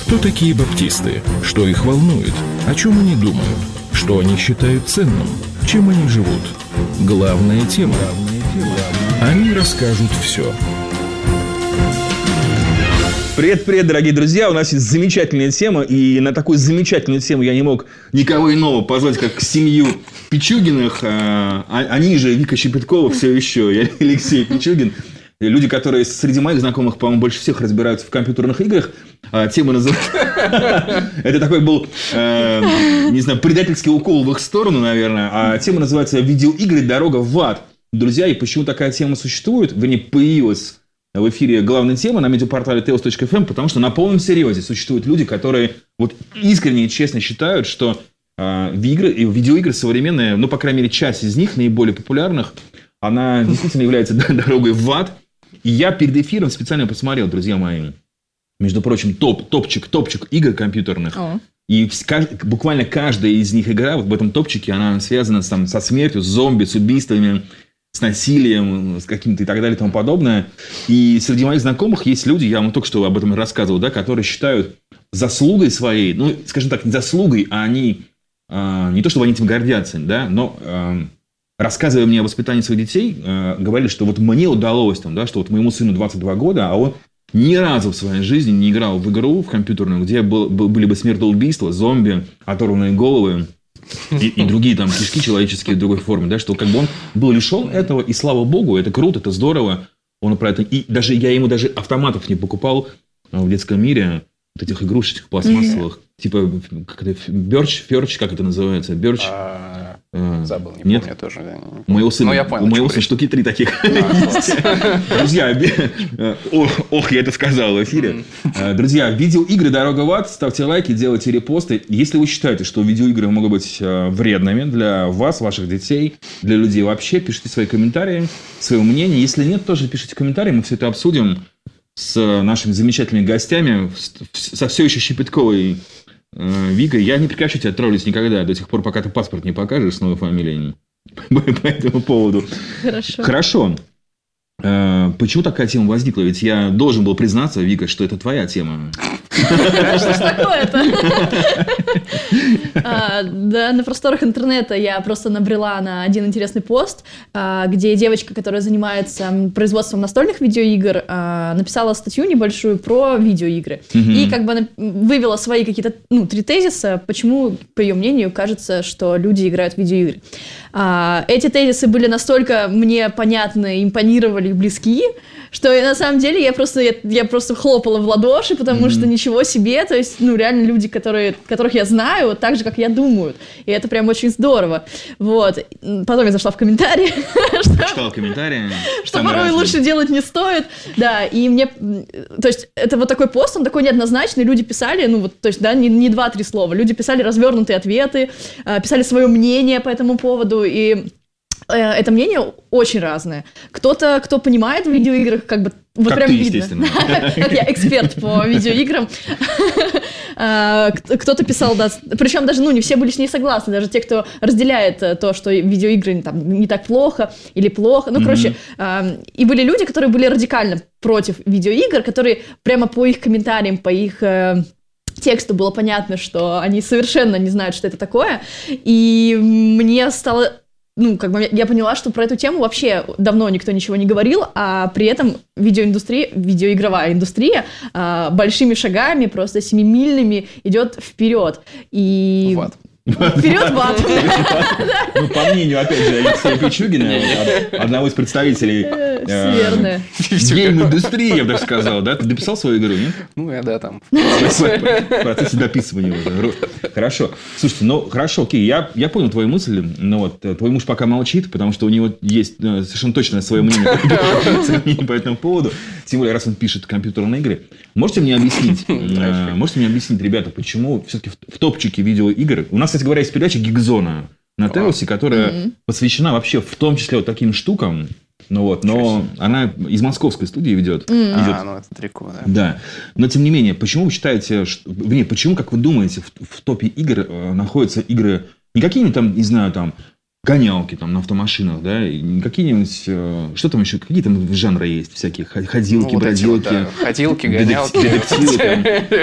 Кто такие баптисты? Что их волнует? О чем они думают? Что они считают ценным? Чем они живут? Главная тема. Они расскажут все. Привет, дорогие друзья! У нас есть замечательная тема, и на такую замечательную тему я не мог никого иного позвать, как семью Пичугиных. Они же Вика Щепеткова все еще, я Алексей Пичугин. Люди, которые среди моих знакомых, по-моему, больше всех разбираются в компьютерных играх. Тема называется... Это такой был, не знаю, предательский укол в их сторону, наверное. А тема называется «Видеоигры. Дорога в ад». Друзья, и почему такая тема существует? Вернее, появилась в эфире главная тема на медиапортале teos.fm, потому что на полном серьезе существуют люди, которые вот искренне и честно считают, что видеоигры современные, ну, по крайней мере, часть из них, наиболее популярных, она действительно является дорогой в ад. И я перед эфиром специально посмотрел, друзья мои, между прочим, топчик игр компьютерных. И буквально каждая из них игра вот в этом топчике, она связана со смертью, с зомби, с убийствами, с насилием, с каким-то и так далее и тому подобное. И среди моих знакомых есть люди, я вам только что об этом рассказывал, да, которые считают заслугой своей, ну, скажем так, не заслугой, а они, не то чтобы они этим гордятся, да, но рассказывая мне о воспитании своих детей, говорили, что вот мне удалось, там, да, что вот моему сыну 22 года, а он ни разу в своей жизни не играл в игру, в компьютерную, где были бы смертоубийства, зомби, оторванные головы и другие там кишки человеческие в другой форме, да, что как бы он был лишен этого, и слава богу, это круто, это здорово, он про это, и даже я ему даже автоматов не покупал в детском мире, вот этих игрушечных пластмассовых, типа как это, Ферч, как это называется, Бёрч. Забыл, не помню тоже. У моего сына штуки 3 таких есть. Друзья, я это сказал в эфире. Друзья, видеоигры «Дорога в ад». Ставьте лайки, делайте репосты. Если вы считаете, что видеоигры могут быть вредными для вас, ваших детей, для людей вообще, пишите свои комментарии, свое мнение. Если нет, тоже пишите комментарии. Мы все это обсудим с нашими замечательными гостями, со все еще Щепетковой Викой. Я не прекращу тебя троллить никогда, до тех пор, пока ты паспорт не покажешь с новой фамилией. По этому поводу. Хорошо. Почему такая тема возникла? Ведь я должен был признаться, Вика, что это твоя тема. Что ж такое-то? Да, на просторах интернета я просто набрела на один интересный пост, где девочка, которая занимается производством настольных видеоигр, написала статью небольшую про видеоигры. И как бы она вывела свои какие-то 3 тезиса, почему, по ее мнению, кажется, что люди играют в видеоигры. Эти тезисы были настолько мне понятны, импонировали и близки, что на самом деле я просто хлопала в ладоши, потому что ничего себе, то есть, реально люди, которых я знаю, так же, как я думаю, и это прям очень здорово, вот. Потом я зашла в комментарии. Читала комментарии. Что порой лучше делать не стоит, да, и мне, то есть, это вот такой пост, он такой неоднозначный, люди писали, то есть, да, не 2-3 слова, люди писали развернутые ответы, писали свое мнение по этому поводу, и это мнение очень разное. Кто-то, кто понимает в видеоиграх, как бы вот как прям ты, видно. естественно. Как я эксперт по видеоиграм. Кто-то писал, да, причем даже, не все были с ней согласны, даже те, кто разделяет то, что видеоигры там не так плохо или плохо. Короче, и были люди, которые были радикально против видеоигр, которые прямо по их комментариям, по их тексту было понятно, что они совершенно не знают, что это такое. И мне стало... я поняла, что про эту тему вообще давно никто ничего не говорил, а при этом видеоигровая индустрия большими шагами, просто семимильными идет вперед. И... В ад. Вперед в ад. По мнению, опять же, Алексея Пичугина, одного из представителей гейм-индустрии, я бы даже сказал, да? Ты дописал свою игру, нет? Да, там. В процессе дописывания уже. Хорошо. Слушайте, хорошо, окей, я понял твою мысль, но твой муж пока молчит, потому что у него есть совершенно точное свое мнение по этому поводу, тем более, раз он пишет компьютерные игры. Можете мне объяснить, ребята, почему все-таки в топчике видеоигр, у нас, кстати говоря, есть передача «Гигзона» на Теосе, которая посвящена вообще в том числе вот таким штукам, но она из московской студии ведет. Это далеко, да. Да. Но, тем не менее, почему вы считаете, почему, как вы думаете, в топе игр находятся игры не какие-нибудь там, не знаю, там, гонялки там на автомашинах, да, и какие-нибудь, что там еще, какие там жанры есть всякие, ходилки, Ну, вот эти вот, бродилки, да, ходилки, гонялки. детективы там,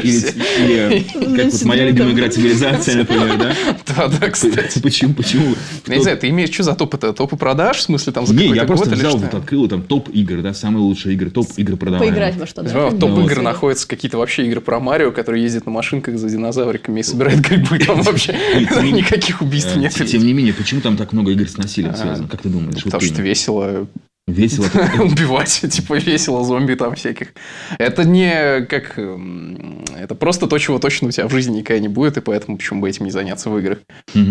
или как вот моя любимая игра «Цивилизация», например, да? Да, кстати. Почему? Я не знаю, ты имеешь что за топ-то? Топы продаж, в смысле, там за Не, какой-то я просто год или взял, что? вот открыл там топ игр, да, самые лучшие игры, топ игр продаваемых. Поиграть во что, да? В топ-игр находятся какие-то вообще игры про Марио, который ездит на машинках за динозавриками и собирает грибы. Там вообще никаких убийств нет. Тем не менее, почему там так много игр с насилием связано? Как ты думаешь? Потому что весело Весело. убивать, типа весело зомби там всяких. Это не как... Это просто то, чего точно у тебя в жизни никогда не будет, и поэтому почему бы этим не заняться в играх.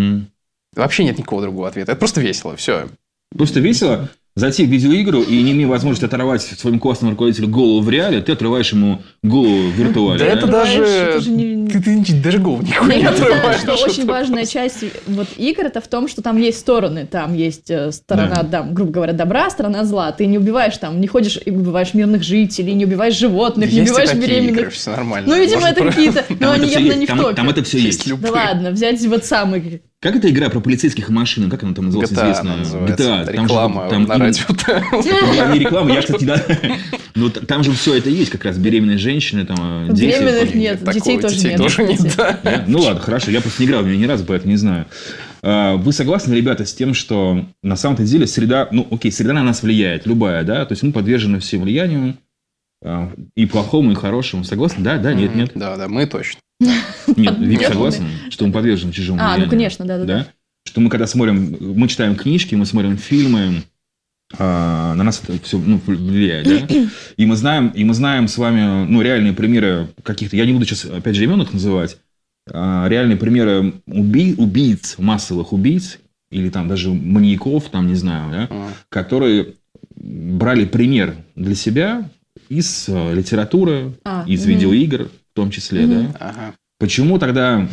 Вообще нет никакого другого ответа. Это просто весело, все. Просто весело зайти в видеоигру и не имея возможности оторвать своему классному руководителю голову в реале, ты отрываешь ему голову в виртуале. Да это даже... Ты даже голову нихуя не отрываешь. Что очень важная часть вот игр, это в том, что там есть стороны. Там есть сторона, грубо говоря, добра, сторона зла. Ты не убиваешь там, не ходишь и убиваешь мирных жителей, не убиваешь животных, не убиваешь беременных. Все нормально. Ну, видимо, это какие-то... Но они явно не в топе. Там это все есть. Да ладно, взять вот самый... Как эта игра про полицейских машин? Как она там называлась? GTA. Реклама на радио. Не реклама, я, кстати, да. Но там же все это есть, как раз беременные женщины, там, дети. Беременных нет, детей тоже нет. Ну ладно, хорошо, я просто не играл в нее ни разу, поэтому не знаю. Вы согласны, ребята, с тем, что на самом-то деле среда, среда на нас влияет, любая, да? То есть мы подвержены всем влиянию, и плохому, и хорошему. Согласны? Да, нет. Да, мы точно. Нет, Вик согласен, что мы подвержены чужому влиянию? Ну конечно, да. Что мы когда смотрим, мы читаем книжки, мы смотрим фильмы, на нас это все влияет, да? И мы знаем с вами, реальные примеры каких-то, я не буду сейчас, опять же, имен их называть, реальные примеры убийц, массовых убийц, или там даже маньяков, там, не знаю, да, которые брали пример для себя из литературы, из видеоигр в том числе, да? Почему тогда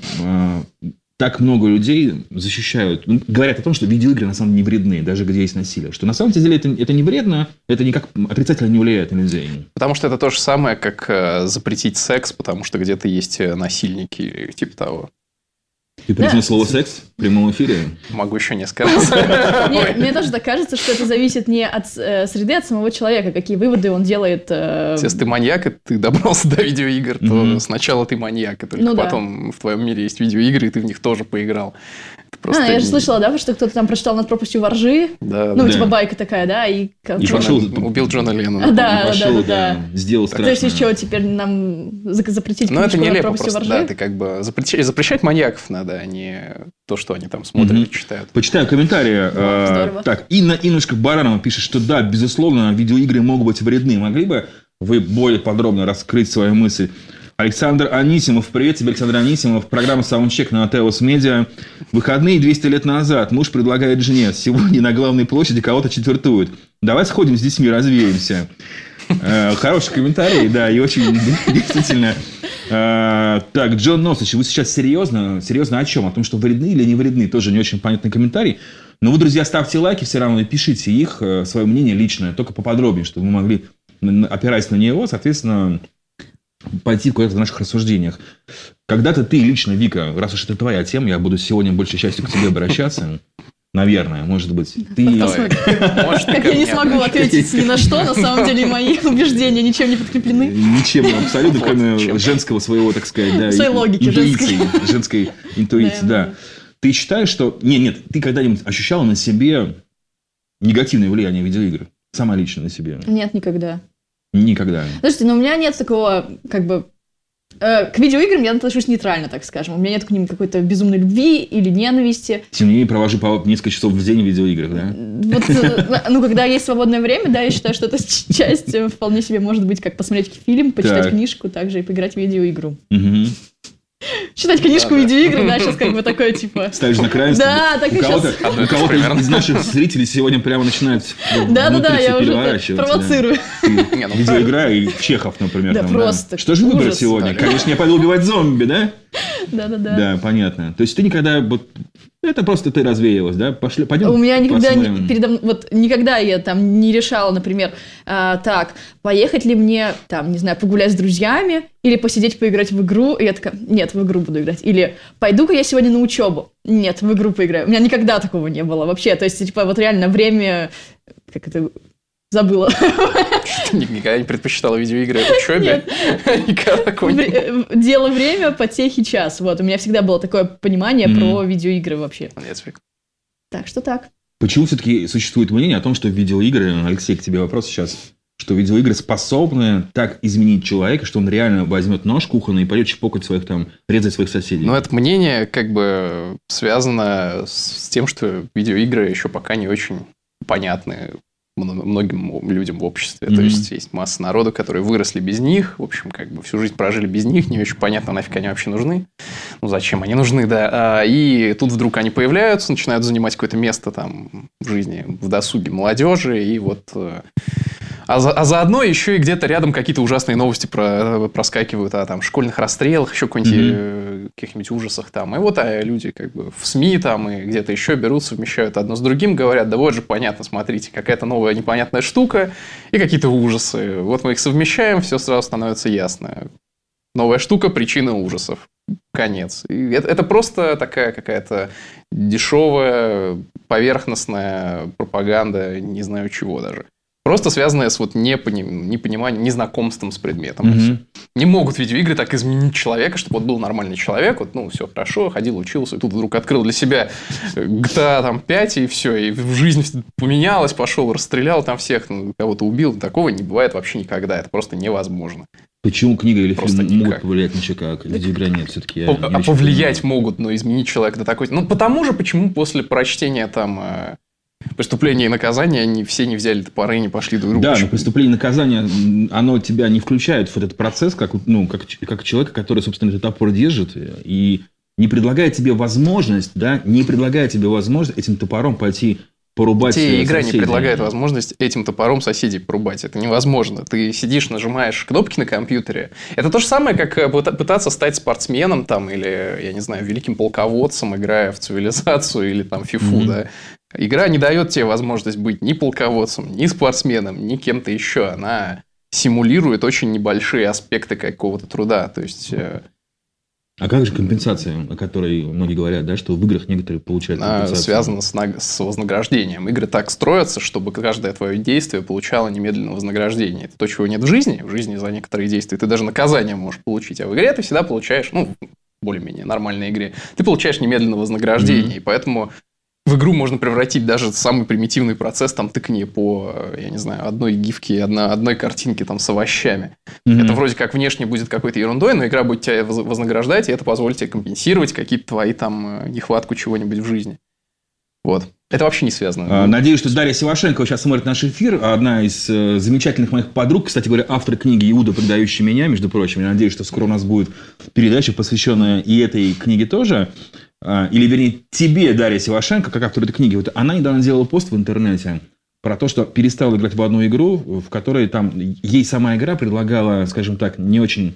так много людей защищают, говорят о том, что видеоигры на самом деле не вредны, даже где есть насилие. Что на самом деле это не вредно, это никак отрицательно не влияет на людей. Потому что это то же самое, как запретить секс, потому что где-то есть насильники или типа того. Ты произнес слово «секс» в прямом эфире? Могу еще несколько раз. Мне тоже так кажется, что это зависит не от среды, от самого человека, какие выводы он делает. Если ты маньяк, и ты добрался до видеоигр, то сначала ты маньяк, и только потом в твоем мире есть видеоигры, и ты в них тоже поиграл. Я же слышала, да, что кто-то там прочитал «Над пропастью воржи». Типа байка такая, да. И пошел, убил Джона Леннона. Да. Сделал страшно. То есть, что, теперь нам запретить книжку это нелепо «Над пропастью просто, воржи»? да, ты как бы запрещать маньяков надо, а не то, что они там смотрят и читают. Почитаю комментарии. Здорово. Так, Иннушка Баранова пишет, что да, безусловно, видеоигры могут быть вредны. Могли бы вы более подробно раскрыть свою мысль? Александр Анисимов. Привет тебе, Александр Анисимов. Программа «Саундчек» на Атеус Медиа. Выходные 200 лет назад. Муж предлагает жене. Сегодня на главной площади кого-то четвертуют. Давай сходим с детьми, развеемся. Хороший комментарий, да, и очень действительно. Так, Джон Носович, вы сейчас серьезно? Серьезно о чем? О том, что вредны или не вредны? Тоже не очень понятный комментарий. Но вы, друзья, ставьте лайки все равно и пишите их, свое мнение личное, только поподробнее, чтобы мы могли, опираясь на него, соответственно, пойти куда-то в наших рассуждениях. Когда-то ты лично, Вика, раз уж это твоя тема, я буду сегодня большей частью к тебе обращаться. Наверное, может быть. Как я не смогу ответить ни на что, на самом деле мои убеждения ничем не подкреплены. Ничем абсолютно, кроме женского своего, так сказать, да, своей логики, женской интуиции, да. Ты считаешь, что... Нет, ты когда-нибудь ощущала на себе негативное влияние видеоигр? Сама лично на себе? Нет, никогда. Никогда. Слушайте, у меня нет такого, к видеоиграм я отношусь нейтрально, так скажем. У меня нет к ним какой-то безумной любви или ненависти. Тем не менее, провожу по несколько часов в день в видеоиграх, да? Когда есть свободное время, да, я считаю, что эта часть вполне себе может быть как посмотреть фильм, почитать книжку, также и поиграть в видеоигру. Читать книжку, видеоигры, да, сейчас как бы такое, типа... Ставишь на край. Да, так и сейчас. У кого-то из наших зрителей сегодня прямо начинают Да, я уже провоцирую. Видеоигра и Чехов, например. Да, просто Что же выбрать сегодня? Конечно, я пойду убивать зомби, да? Да-да-да. Да, понятно. То есть ты никогда... Это просто ты развеялась, да? Пойдем у меня никогда посмотрим. никогда я там не решала, например, так, поехать ли мне, там, не знаю, погулять с друзьями или посидеть поиграть в игру. И я такая, нет, в игру буду играть. Или пойду-ка я сегодня на учебу. Нет, в игру поиграю. У меня никогда такого не было вообще. То есть, типа, вот реально время... Как это... Забыла. Что, никогда не предпочитала видеоигры учебе? Никогда такого не было. Дело время, потехи час. Вот, у меня всегда было такое понимание про видеоигры вообще. Так что так. Почему все-таки существует мнение о том, что видеоигры, Алексей, к тебе вопрос сейчас, что видеоигры способны так изменить человека, что он реально возьмет нож кухонный и пойдет чпокать своих там, резать своих соседей? Ну, это мнение как бы связано с тем, что видеоигры еще пока не очень понятны многим людям в обществе. То есть, есть масса народу, которые выросли без них, в общем, как бы всю жизнь прожили без них, не очень понятно, нафиг они вообще нужны. Ну, зачем они нужны, да. И тут вдруг они появляются, начинают занимать какое-то место там в жизни, в досуге молодежи, и вот... А заодно еще и где-то рядом какие-то ужасные новости проскакивают о там, школьных расстрелах, еще каких-нибудь ужасах там. И вот люди как бы в СМИ там и где-то еще берут, совмещают одно с другим, говорят, да вот же понятно, смотрите, какая-то новая непонятная штука и какие-то ужасы. Вот мы их совмещаем, все сразу становится ясно. Новая штука, причина ужасов. Конец. И это просто такая какая-то дешевая, поверхностная пропаганда, не знаю чего даже. Просто связанное с вот непониманием, незнакомством с предметом. Не могут видеоигры так изменить человека, чтобы вот был нормальный человек, вот, ну, все хорошо, ходил, учился, и тут вдруг открыл для себя GTA там, 5, и все, и в жизнь поменялась, пошел, расстрелял там всех, кого-то убил. Такого не бывает вообще никогда, это просто невозможно. Почему книга или просто фильм могут повлиять на человека, а видеоигра нет? Все-таки повлиять могут, но изменить человека до такой... Ну, потому же, почему после прочтения там... «Преступление и наказание» они все не взяли топоры и не пошли друг другу. Да, но «Преступление и наказание», оно тебя не включает в этот процесс, как человека, который, собственно, этот топор держит, и не предлагает тебе возможность, этим топором пойти порубать соседей. Игра не предлагает возможность этим топором соседей порубать. Это невозможно. Ты сидишь, нажимаешь кнопки на компьютере. Это то же самое, как пытаться стать спортсменом там, или, я не знаю, великим полководцем, играя в цивилизацию или там фифу, да. Игра не дает тебе возможность быть ни полководцем, ни спортсменом, ни кем-то еще. Она симулирует очень небольшие аспекты какого-то труда. То есть... А как же компенсация, о которой многие говорят, да, что в играх некоторые получают компенсацию? Связана с вознаграждением. Игры так строятся, чтобы каждое твое действие получало немедленное вознаграждение. Это то, чего нет в жизни. В жизни за некоторые действия ты даже наказание можешь получить. А в игре ты всегда получаешь, ну, более-менее нормальной игре, ты получаешь немедленное вознаграждение. И поэтому... В игру можно превратить даже самый примитивный процесс, там, тыкни по, я не знаю, одной гифке, одной картинке там, с овощами. Это вроде как внешне будет какой-то ерундой, но игра будет тебя вознаграждать, и это позволит тебе компенсировать какие-то твои там нехватку чего-нибудь в жизни. Вот. Это вообще не связано. Надеюсь, что Дарья Севашенко сейчас смотрит наш эфир. Одна из замечательных моих подруг, кстати говоря, автор книги «Иуда, предающий меня», между прочим. Я надеюсь, что скоро у нас будет передача, посвященная и этой книге тоже. Или, вернее, тебе, Дарья Севашенко, как автор этой книги. Вот она недавно сделала пост в интернете про то, что перестала играть в одну игру, в которой там ей сама игра предлагала, скажем так, не очень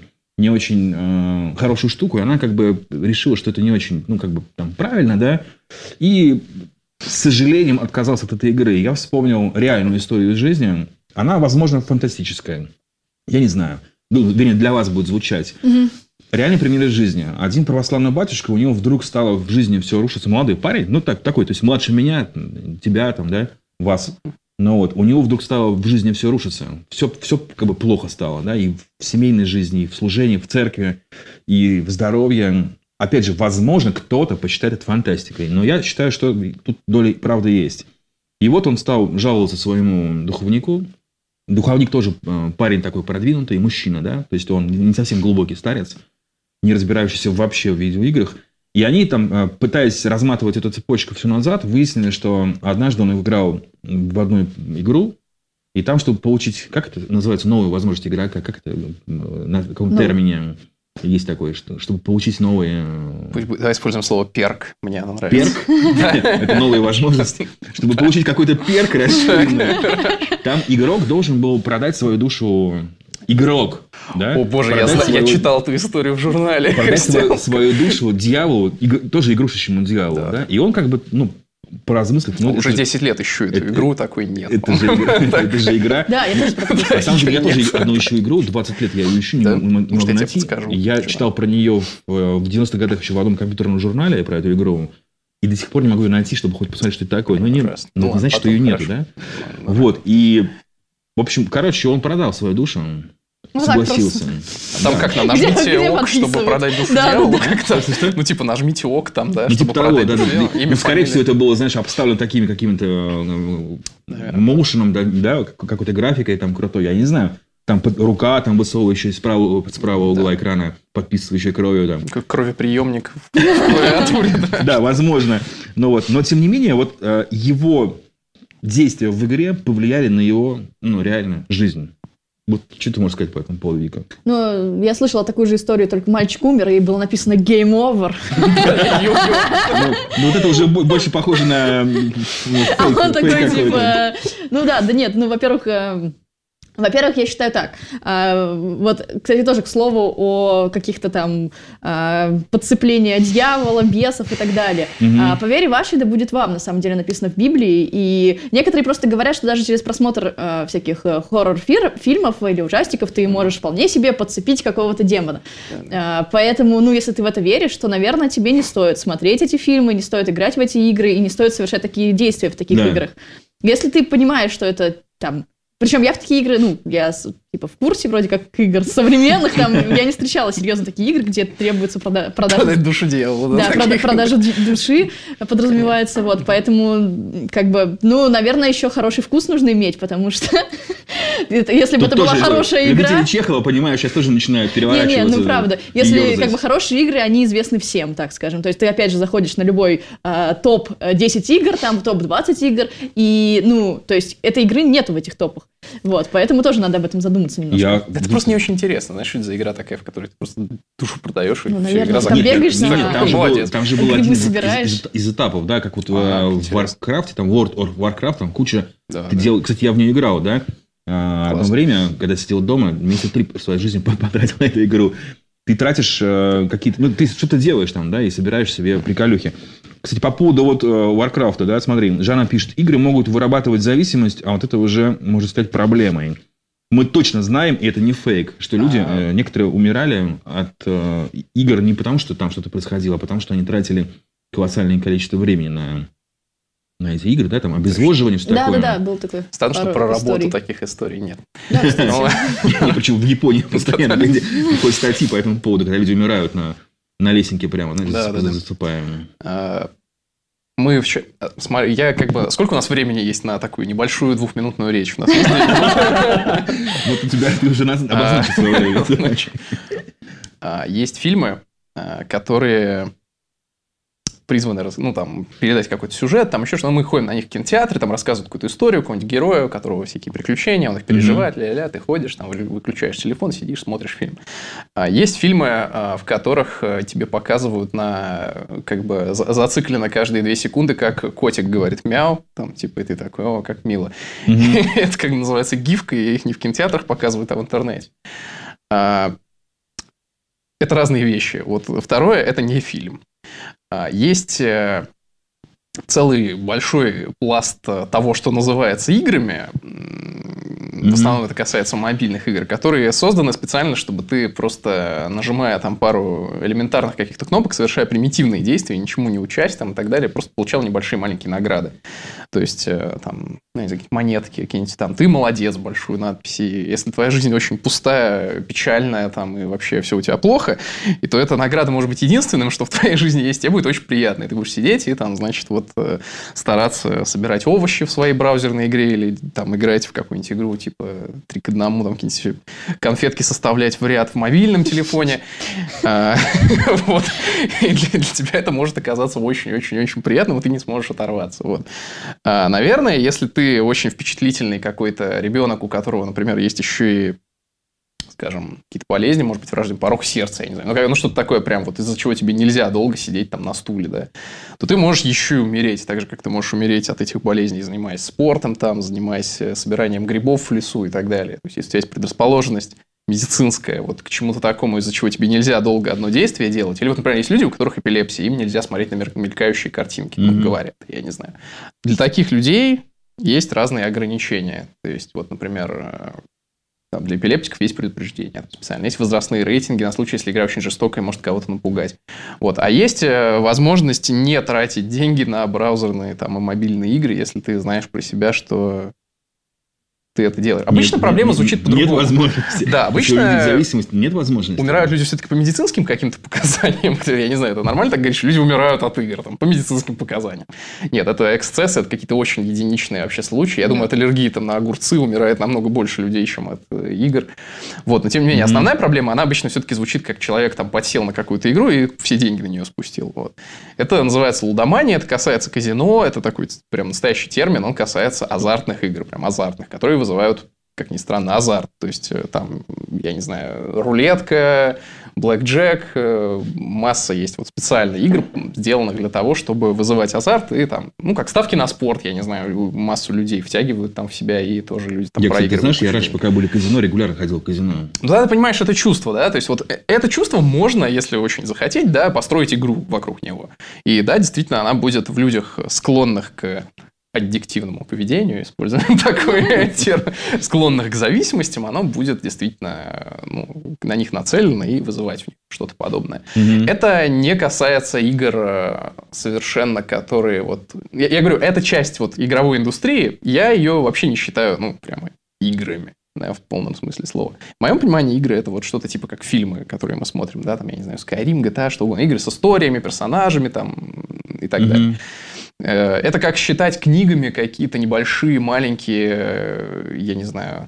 хорошую штуку, и она как бы решила, что это не очень, ну, как бы там правильно, да, и с сожалением отказался от этой игры. Я вспомнил реальную историю из жизни. Она, возможно, фантастическая. Я не знаю. Ну, вернее, для вас будет звучать. Реальный пример из жизни. Один православный батюшка, у него вдруг стало в жизни все рушиться. Молодой парень, ну, такой, то есть, младше меня, тебя, там, да, вас. Но вот, у него вдруг стало в жизни все рушиться. Все как бы плохо стало, да, и в семейной жизни, и в служении, в церкви, и в здоровье. Опять же, возможно, кто-то посчитает это фантастикой. Но я считаю, что тут доля правды есть. И вот он стал жаловаться своему духовнику. Духовник тоже парень такой продвинутый, мужчина, да. То есть, он не совсем глубокий старец, не разбирающийся вообще в видеоиграх. И они там, пытаясь разматывать эту цепочку все назад, выяснили, что однажды он играл в одну игру, и там, чтобы получить, как это называется, новую возможность игрока, как это, на каком термине есть такое, чтобы получить новые... Давай используем слово «перк», мне оно нравится. Перк? Это новые возможности. Чтобы получить какой-то перк расширенный, там игрок должен был продать свою душу игрок, да? О боже, я читал эту историю в журнале. Продать свою душу дьяволу, тоже игрушечному дьяволу, да? И он как бы, поразмыслив... Уже 10 лет ищу эту игру, такой нет. Это же игра. Да, я тоже про это. На самом деле, я тоже одну ищу игру, 20 лет я ее ищу, не могу найти. Я читал про нее в 90-х годах еще в одном компьютерном журнале, про эту игру. И до сих пор не могу ее найти, чтобы хоть посмотреть, что это такое. Но это не значит, что ее нету, да? Вот, и... В общем, он продал свою душу, согласился. Там как нажмите ок, чтобы продать душу дьяволу. Нажмите ок там, да, чтобы продать душу дьяволу. Скорее всего, это было, знаешь, обставлено такими какими-то моушеном, да, какой-то графикой там крутой, я не знаю. Там рука там высовывающая с правого угла экрана, подписывающая кровью. Там. Как кровоприемник в клавиатуре. Да, возможно. Но тем не менее, его действия в игре повлияли на его, реально, жизнь. Вот что ты можешь сказать по этому поводу, Вика? Я слышала такую же историю, только мальчик умер, и было написано «Game over». Вот это уже больше похоже на... А он такой, типа... Во-первых, я считаю так. Кстати, тоже к слову о каких-то там подцеплении дьявола, бесов и так далее. По вере вашей, да будет вам, на самом деле, написано в Библии. И некоторые просто говорят, что даже через просмотр всяких хоррор-фильмов или ужастиков ты можешь вполне себе подцепить какого-то демона. Поэтому, если ты в это веришь, то, наверное, тебе не стоит смотреть эти фильмы, не стоит играть в эти игры и не стоит совершать такие действия в таких играх. Если ты понимаешь, что это там... Причем я в такие игры, я в курсе вроде как игр современных, там я не встречала серьезно такие игры, где требуется продать душу дьяволу. Да, продажа души подразумевается, поэтому, наверное, еще хороший вкус нужно иметь, потому что если бы это была хорошая игра... Любители Чехова, понимаю, сейчас тоже начинают переворачиваться. Не, правда. Если хорошие игры, они известны всем, так скажем. То есть ты опять же заходишь на любой топ-10 игр, там топ-20 игр, и, то есть этой игры нету в этих топах. Поэтому тоже надо об этом задуматься немножко. Это просто не очень интересно. Знаешь, что это за игра такая, в которой ты просто душу продаешь, и наверное, игра там бегаешь, там же был один из этапов, да, как в Warcraft, там World of Warcraft, там куча... Кстати, я в нее играл, да? Одно время, когда сидел дома, месяца 3 в своей жизни потратил на эту игру. Ты тратишь какие-то... ты что-то делаешь там, да, и собираешь себе приколюхи. Кстати, по поводу Warcraft, да, смотри, Жанна пишет, игры могут вырабатывать зависимость, а это уже может стать проблемой. Мы точно знаем, и это не фейк, что люди, некоторые умирали от игр не потому, что там что-то происходило, а потому, что они тратили колоссальное количество времени на эти игры, да, там обезвоживание, что такое. Да, был такой. Странно, что про работу таких историй нет. Да, кстати. Причем в Японии постоянно выходят статьи по этому поводу, когда люди умирают на лесенке прямо, засыпаем. Мы смотри, сколько у нас времени есть на такую небольшую 2-минутную речь? У нас есть вот у тебя ты уже обозначил свое время. Есть фильмы, которые призваны передать какой-то сюжет, там еще что-то. Мы ходим на них в кинотеатры, там рассказывают какую-то историю, какого-нибудь героя, у которого всякие приключения, он их переживает, ты ходишь, там выключаешь телефон, сидишь, смотришь фильм. Есть фильмы, в которых тебе показывают зациклено каждые 2 секунды, как котик говорит мяу, там, и ты такой, о, как мило. Это, называется, гифка, и их не в кинотеатрах показывают, а в интернете. Это разные вещи. Второе, это не фильм. Есть целый большой пласт того, что называется играми. В основном это касается мобильных игр, которые созданы специально, чтобы ты просто, нажимая там пару элементарных каких-то кнопок, совершая примитивные действия, ничему не учась там, и так далее, просто получал небольшие маленькие награды. То есть, там, какие-то монетки, какие-нибудь там, ты молодец, большую надпись. И если твоя жизнь очень пустая, печальная, там, и вообще все у тебя плохо, и то эта награда может быть единственным, что в твоей жизни есть, тебе будет очень приятно. И ты будешь сидеть и там, значит, стараться собирать овощи в своей браузерной игре или там играть в какую-нибудь игру, типа 3 к 1, там какие-нибудь конфетки составлять в ряд в мобильном телефоне. И для тебя это может оказаться очень-очень-очень приятным, и ты не сможешь оторваться. Наверное, если ты очень впечатлительный какой-то ребенок, у которого, например, есть еще и, скажем, какие-то болезни, может быть, врожденный порок сердца, я не знаю, что-то такое прям из-за чего тебе нельзя долго сидеть там на стуле, да, то ты можешь еще и умереть, так же, как ты можешь умереть от этих болезней, занимаясь спортом, там, занимаясь собиранием грибов в лесу и так далее. То есть, если у тебя есть предрасположенность медицинское, вот к чему-то такому, из-за чего тебе нельзя долго одно действие делать. Или вот, например, есть люди, у которых эпилепсия, им нельзя смотреть на мелькающие картинки, говорят, я не знаю. Для таких людей есть разные ограничения. То есть, вот, например, там для эпилептиков есть предупреждения специально. Есть возрастные рейтинги на случай, если игра очень жестокая и может кого-то напугать. Вот. А есть возможность не тратить деньги на браузерные там, и мобильные игры, если ты знаешь про себя, что ты это делаешь. Обычно проблема звучит по-другому. Нет возможности. Да, обычно зависимости нет возможности. Умирают люди все-таки по медицинским каким-то показаниям. Я не знаю, это нормально так говоришь? Люди умирают от игр там, по медицинским показаниям. Нет, это эксцессы, это какие-то очень единичные вообще случаи. Я думаю, от аллергии там, на огурцы умирает намного больше людей, чем от игр. Вот, но тем не менее, основная проблема, она обычно все-таки звучит, как человек там подсел на какую-то игру и все деньги на нее спустил. Вот. Это называется лудомания, это касается казино, это такой прям настоящий термин, он касается азартных игр, прям азартных, которые вызывают, как ни странно, азарт. То есть, там, я не знаю, рулетка, блэкджек, масса есть вот специальных игр, сделанных для того, чтобы вызывать азарт. И там, ну, как ставки на спорт, я не знаю, массу людей втягивают там в себя, и тоже люди там проигрывают. Ты знаешь, я раньше, пока были казино, регулярно ходил в казино. Ну, тогда ты понимаешь, это чувство, да? То есть, вот это чувство можно, если очень захотеть, да, построить игру вокруг него. И да, действительно, она будет в людях, склонных к аддиктивному поведению, используем такой термин, склонных к зависимостям, оно будет действительно на них нацелено и вызывать в них что-то подобное. Это не касается игр совершенно, которые вот... Я говорю, эта часть вот игровой индустрии, я ее вообще не считаю, прямо играми. Да, в полном смысле слова. В моем понимании, игры – это вот что-то типа как фильмы, которые мы смотрим, да, там, я не знаю, Skyrim, GTA, что угодно. Игры с историями, персонажами там, и так далее. Это как считать книгами какие-то небольшие, маленькие, я не знаю,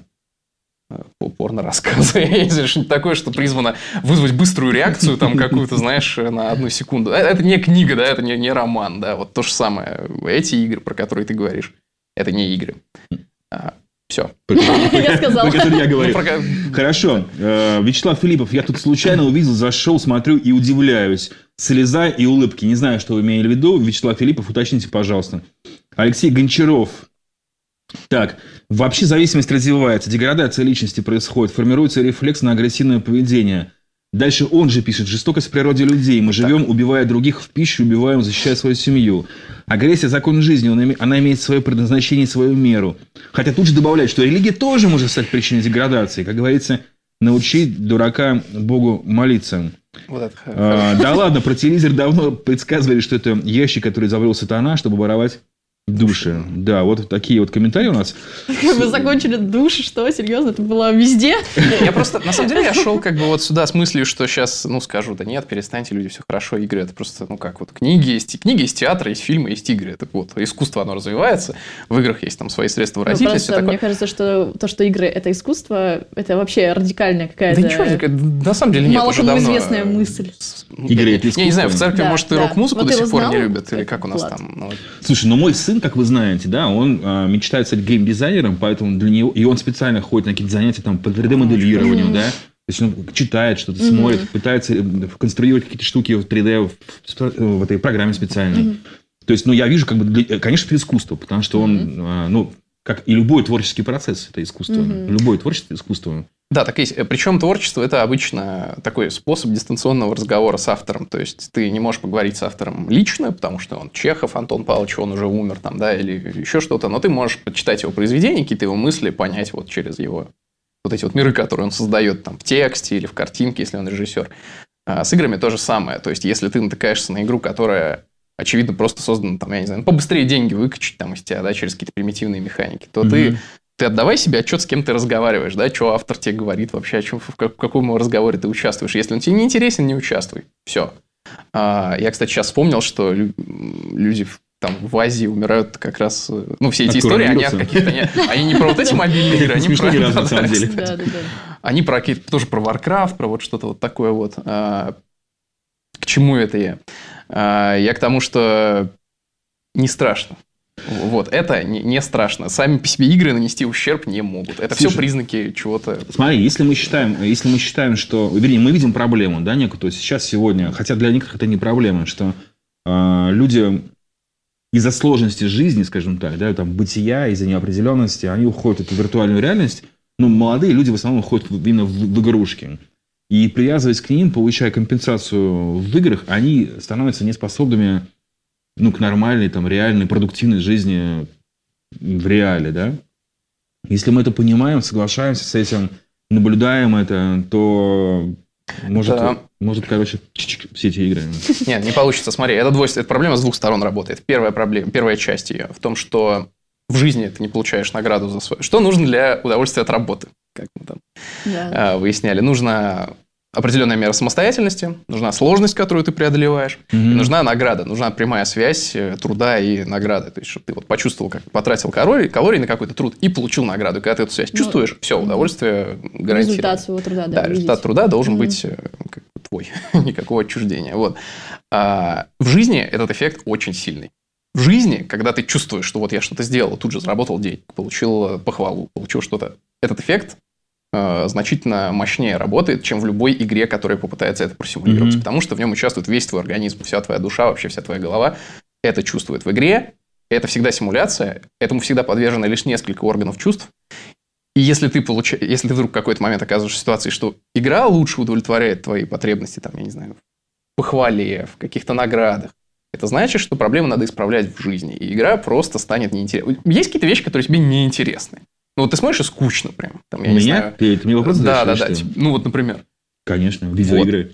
порно-рассказы, или что-нибудь такое, что призвано вызвать быструю реакцию там какую-то, знаешь, на одну секунду. Это не книга, да, это не роман, да, вот то же самое. Эти игры, про которые ты говоришь, это не игры. Все. Я сказал. Про который я говорю. Хорошо. Вячеслав Филиппов, я тут случайно увидел, зашел, смотрю и удивляюсь. Слеза и улыбки. Не знаю, что вы имели в виду. Вячеслав Филиппов, уточните, пожалуйста. Алексей Гончаров. Так. Вообще зависимость развивается. Деградация личности происходит. Формируется рефлекс на агрессивное поведение. Дальше он же пишет. Жестокость в природе людей. Мы живем, убивая других в пищу, убиваем, защищая свою семью. Агрессия – закон жизни. Она имеет свое предназначение и свою меру. Хотя тут же добавляет, что религия тоже может стать причиной деградации. Как говорится, научить дурака Богу молиться. Вот это да ладно, про телевизор давно предсказывали, что это ящик, который изобрел сатана, чтобы воровать души. Да, вот такие вот комментарии у нас. Мы закончили души, что? Серьезно? Это было везде? Я просто, на самом деле, я шел как бы вот сюда с мыслью, что сейчас, скажу, да нет, перестаньте, люди, все хорошо, игры, это просто, как вот книги есть театра, есть фильмы, есть игры. Это вот искусство, оно развивается, в играх есть там свои средства выразительности. Просто мне кажется, что то, что игры – это искусство, это вообще радикальная какая-то... Да ничего, на самом деле нет, мало уже давно... известная мысль. Игры – это искусство. Я не знаю, в церкви, может, и рок-музыку Вот до сих пор знал? не любят, или как у нас там? Слушай, мой сын, как вы знаете, да, он мечтает стать геймдизайнером, поэтому для него... И он специально ходит на какие-то занятия там, по 3D-моделированию, да. То есть он читает что-то, смотрит, пытается конструировать какие-то штуки в 3D в этой программе специальной. То есть, я вижу, конечно, это искусство, потому что он, как и любой творческий процесс, это искусство. Любое творчество – искусство. Да, так и есть. Причем творчество – это обычно такой способ дистанционного разговора с автором. То есть, ты не можешь поговорить с автором лично, потому что он Чехов, Антон Павлович, он уже умер, там, да, или еще что-то. Но ты можешь почитать его произведения, какие-то его мысли, понять вот через его вот эти вот миры, которые он создает там, в тексте или в картинке, если он режиссер. С играми то же самое. То есть, если ты натыкаешься на игру, которая, очевидно, просто создана, там, я не знаю, побыстрее деньги выкачать там, из тебя, да, через какие-то примитивные механики, то ты отдавай себе отчет, с кем ты разговариваешь, да, что автор тебе говорит вообще, в каком разговоре ты участвуешь. Если он тебе не интересен, не участвуй. Все. Я, кстати, сейчас вспомнил, что люди там в Азии умирают как раз... все эти истории, они от каких-то... Они не про вот эти мобильные игры, они про... на самом деле. Они про какие-то тоже про Warcraft, про вот что-то вот такое вот. К чему это я? Я к тому, что не страшно. Вот, это не страшно. Сами по себе игры нанести ущерб не могут. Это все признаки чего-то. Смотри, если мы считаем, что... Вернее, мы видим проблему, да, некую. То есть, сейчас, сегодня... Хотя для некоторых это не проблема, что люди из-за сложности жизни, скажем так, да, там, бытия, из-за неопределенности, они уходят в эту виртуальную реальность, молодые люди в основном ходят именно в игрушки. И привязываясь к ним, получая компенсацию в играх, они становятся неспособными к нормальной, реальной, продуктивной жизни в реале, да? Если мы это понимаем, соглашаемся с этим, наблюдаем это, то может, короче, все эти игры. Нет, не получится. Смотри, эта проблема с двух сторон работает. Первая часть ее в том, что в жизни ты не получаешь награду за свое. Что нужно для удовольствия от работы? Как мы там выясняли. Нужна определенная мера самостоятельности, нужна сложность, которую ты преодолеваешь, и нужна награда, нужна прямая связь труда и награды. То есть, чтобы ты почувствовал, как потратил калорий на какой-то труд и получил награду. И когда ты эту связь чувствуешь, все, удовольствие гарантировано. Результат своего труда, да, результат труда должен быть твой, никакого отчуждения. В жизни этот эффект очень сильный. В жизни, когда ты чувствуешь, что я что-то сделал, тут же заработал денег, получил похвалу, получил что-то, этот эффект значительно мощнее работает, чем в любой игре, которая попытается это просимулировать. Потому что в нем участвует весь твой организм, вся твоя душа, вообще вся твоя голова. Это чувствует в игре. Это всегда симуляция. Этому всегда подвержено лишь несколько органов чувств. И если ты вдруг в какой-то момент оказываешься в ситуации, что игра лучше удовлетворяет твои потребности, я не знаю, в похвале, в каких-то наградах, это значит, что проблему надо исправлять в жизни. И игра просто станет неинтересной. Есть какие-то вещи, которые тебе неинтересны. Ты смотришь, и скучно прям. Я не знаю. Ты мне вопрос задаешь? Да. Например. Конечно, видеоигры.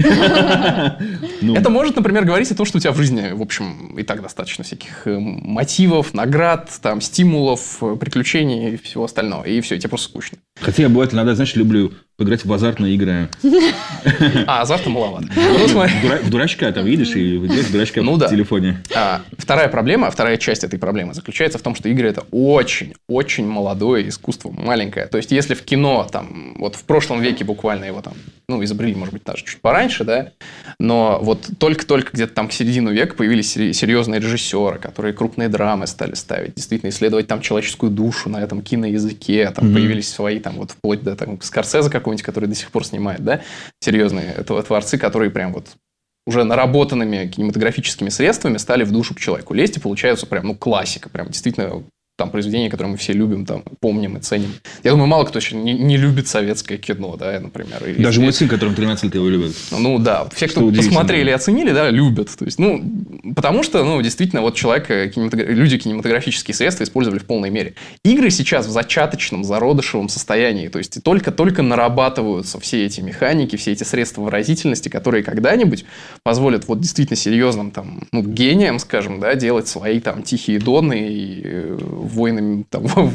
Это может, например, говорить о том, что у тебя в жизни, в общем, и так достаточно всяких мотивов, наград, стимулов, приключений и всего остального. И все, тебе просто скучно. Хотя я, бывает, иногда, люблю поиграть в азартные игры. Азарта маловато. В дурачка видишь, и играешь в дурачка в телефоне. Вторая часть этой проблемы заключается в том, что игры – это очень-очень молодое искусство, маленькое. То есть, если в кино, в прошлом веке буквально его изобрели, может быть, даже чуть пораньше, да, но только-только где-то к середину века появились серьезные режиссеры, которые крупные драмы стали ставить, действительно исследовать человеческую душу на этом киноязыке, появились свои, вплоть до Скорсезе какого-нибудь, который до сих пор снимает, да, серьезные творцы, которые прям уже наработанными кинематографическими средствами стали в душу к человеку лезть, и получается прям, классика, прям действительно произведения, которые мы все любим, помним и ценим. Я думаю, мало кто еще не любит советское кино, да, например. Даже мой сын, которому 13 лет, его любит. Да. Все, кто посмотрели и оценили, да, любят. То есть, потому что, действительно, люди кинематографические средства использовали в полной мере. Игры сейчас в зачаточном, зародышевом состоянии. То есть, только-только нарабатываются все эти механики, все эти средства выразительности, которые когда-нибудь позволят действительно серьезным гениям, скажем, да, делать свои тихие доны и войнами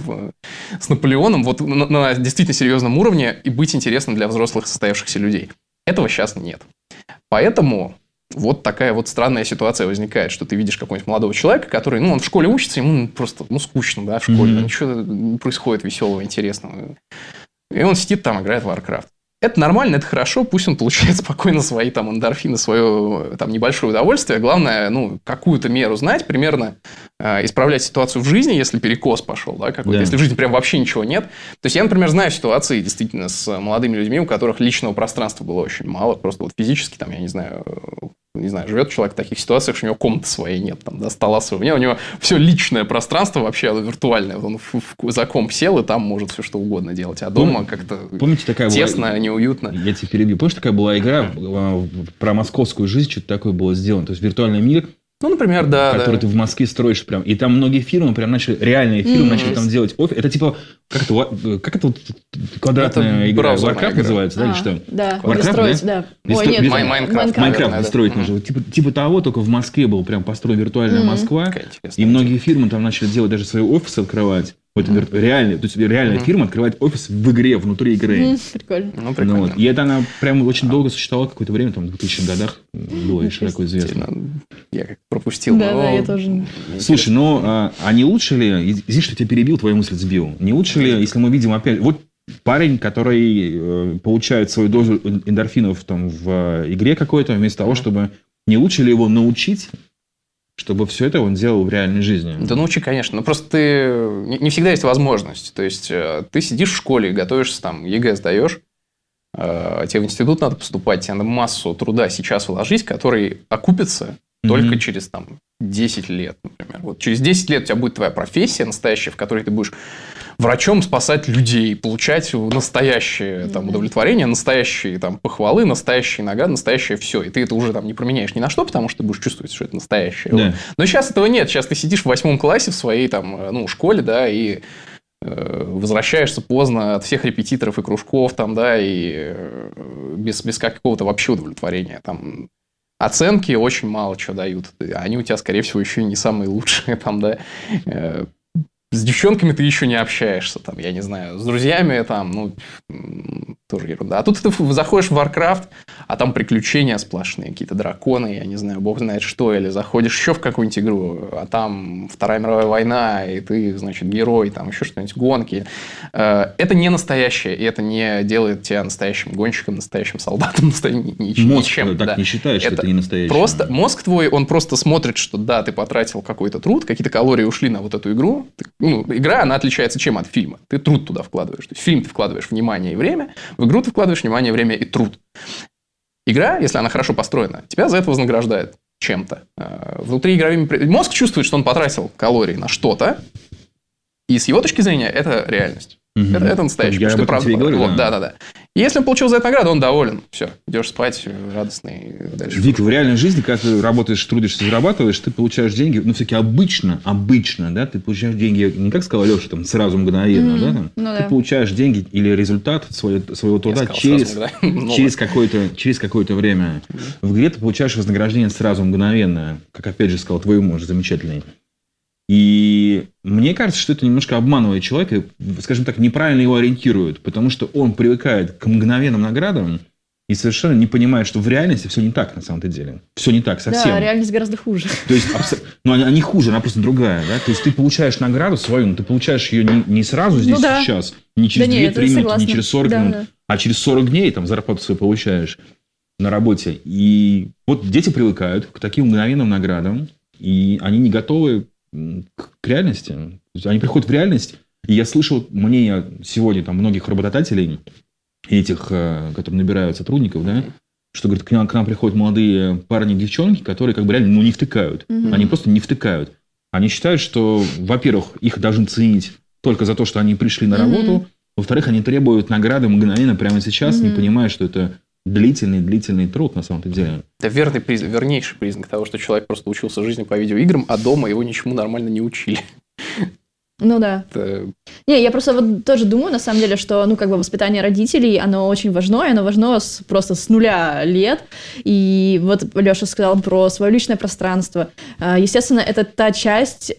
с Наполеоном на действительно серьезном уровне и быть интересным для взрослых состоявшихся людей. Этого сейчас нет. Поэтому такая странная ситуация возникает, что ты видишь какого-нибудь молодого человека, который, он в школе учится, ему просто, скучно, да, в школе, ничего не происходит веселого, интересного. И он сидит играет в Warcraft. Это нормально, это хорошо, пусть он получает спокойно свои эндорфины, свое небольшое удовольствие. Главное, какую-то меру знать, примерно исправлять ситуацию в жизни, если перекос пошел, да, какой-то, если в жизни прям вообще ничего нет. То есть, я, например, знаю ситуации действительно с молодыми людьми, у которых личного пространства было очень мало, просто физически, я не знаю, живет человек в таких ситуациях, что у него комнаты своей нет, стола своего. У него все личное пространство вообще виртуальное. Он за комп сел, и там может все что угодно делать. А дома как-то помните, такая тесно, неуютно. Я тебя перебью. Помнишь, такая была игра про московскую жизнь, что-то такое было сделано? То есть, виртуальный мир, например, да. Который ты в Москве строишь прям. И там многие фирмы прям начали, реальные фирмы начали там делать офис. Это как это квадратная игра? Warcraft называется, да, или что? Да, Warcraft, строить, да. Ой, нет, Майнкрафт строить нужно. Типа того, только в Москве был прям построен виртуальная Москва. И многие фирмы там начали делать, даже свои офисы открывать. Реально, то есть реальная фирма открывает офис в игре, внутри игры. Прикольно. Прикольно. И это она прям очень долго существовала, какое-то время, в 2000-х годах было широко известно. Я как пропустил. Да, я тоже. Слушай, а не лучше ли, извини, что я тебя перебил, твою мысль сбил, не лучше ли, если мы видим опять, парень, который получает свою дозу эндорфинов в игре какой-то, вместо того, чтобы, не лучше ли его научить, чтобы все это он делал в реальной жизни? Да научи, конечно. Но просто не всегда есть возможность. То есть, ты сидишь в школе, готовишься, ЕГЭ сдаешь, тебе в институт надо поступать, тебе надо массу труда сейчас вложить, который окупится только через 10 лет, например. Через 10 лет у тебя будет твоя профессия настоящая, в которой ты будешь врачом спасать людей, получать настоящее там, удовлетворение, настоящие там, похвалы, настоящие награды, настоящее все. И ты это уже там не променяешь ни на что, потому что ты будешь чувствовать, что это настоящее. Да. Но сейчас этого нет. Сейчас ты сидишь в 8 классе в своей там, школе, да, и возвращаешься поздно от всех репетиторов и кружков, там, да, и без какого-то вообще удовлетворения. Там, оценки очень мало чего дают. Они у тебя, скорее всего, еще и не самые лучшие. Там, да. С девчонками ты еще не общаешься. Там, я не знаю, с друзьями там, тоже ерунда. А тут ты заходишь в Warcraft, а там приключения сплошные, какие-то драконы, я не знаю, бог знает что. Или заходишь еще в какую-нибудь игру, а там Вторая мировая война, и ты, значит, герой, там еще что-нибудь, гонки. Это не настоящее, и это не делает тебя настоящим гонщиком, настоящим солдатом, ничем. Мозг так не считает, что это не настоящее. Просто мозг твой, он просто смотрит, что да, ты потратил какой-то труд, какие-то калории ушли на вот эту игру. Игра, она отличается чем от фильма? Ты труд туда вкладываешь. То есть, в фильм ты вкладываешь внимание и время, в игру ты вкладываешь внимание, время и труд. Игра, если она хорошо построена, тебя за это вознаграждает чем-то. Внутри игровыми... Мозг чувствует, что он потратил калории на что-то, и с его точки зрения это реальность. Это настоящее. Я об этом тебе говорю. Вот, да. И если он получил за это награду, он доволен. Все, идешь спать радостный. Дальше. Вик, в реальной жизни, когда ты работаешь, трудишься, зарабатываешь, ты получаешь деньги, все-таки обычно, да, ты получаешь деньги, не как сказал Леша, там, сразу мгновенно, да, там, ты получаешь деньги или результат своего труда через какое-то время. В игре ты получаешь вознаграждение сразу мгновенно, как опять же сказал твой муж замечательный. И мне кажется, что это немножко обманывает человека, скажем так, неправильно его ориентирует, потому что он привыкает к мгновенным наградам и совершенно не понимает, что в реальности все не так на самом-то деле. Все не так совсем. Да, реальность гораздо хуже. То есть, она хуже, она просто другая. Да? То есть, ты получаешь награду свою, но ты получаешь ее не сразу здесь и сейчас, не через 2-3 минуты, не через 40 минут, а через 40 дней там зарплату свою получаешь на работе. И вот дети привыкают к таким мгновенным наградам, и они не готовы к реальности. Они приходят в реальность, и я слышал мнение сегодня там, многих работодателей, этих, которые набирают сотрудников, да, что, говорит, к нам приходят молодые парни и девчонки, которые как бы реально не втыкают. Они просто не втыкают. Они считают, что, во-первых, их должны ценить только за то, что они пришли на работу, во-вторых, они требуют награды мгновенно прямо сейчас, не понимая, что это длительный труд на самом-то деле. Это вернейший признак того, что человек просто учился жизни по видеоиграм, а дома его ничему нормально не учили. Ну да. Не, я просто вот тоже думаю, на самом деле, что, воспитание родителей, оно очень важно, и оно важно просто с 0 лет. И вот Леша сказал про свое личное пространство. Естественно, это та часть,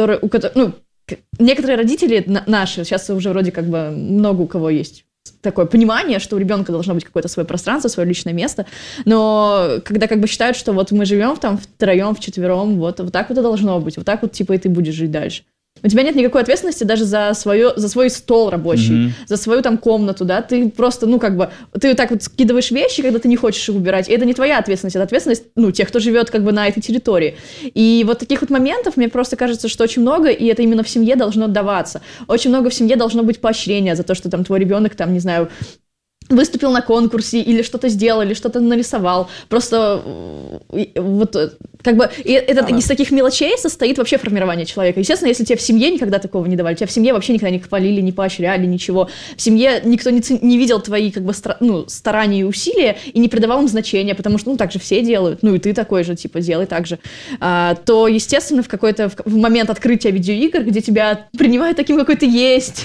некоторые родители наши, сейчас уже вроде много у кого есть такое понимание, что у ребенка должно быть какое-то свое пространство, свое личное место, но когда считают, что вот мы живем там втроем, вчетвером, вот так вот и должно быть, вот так вот и ты будешь жить дальше. У тебя нет никакой ответственности даже за свой стол рабочий, за свою там комнату, да, ты просто, ты вот так вот скидываешь вещи, когда ты не хочешь их убирать, и это не твоя ответственность, это ответственность, тех, кто живет на этой территории. И вот таких вот моментов, мне просто кажется, что очень много, и это именно в семье должно даваться. Очень много в семье должно быть поощрения за то, что там твой ребенок, там, не знаю, выступил на конкурсе, или что-то сделал, или что-то нарисовал. Просто вот из таких мелочей состоит вообще формирование человека. Естественно, если тебе в семье никогда такого не давали, тебя в семье вообще никогда не хвалили, не поощряли, ничего. В семье никто не видел твои старания и усилия и не придавал им значения, потому что, так же все делают, и ты такой же, делай так же. То, естественно, в момент открытия видеоигр, где тебя принимают таким, какой ты есть,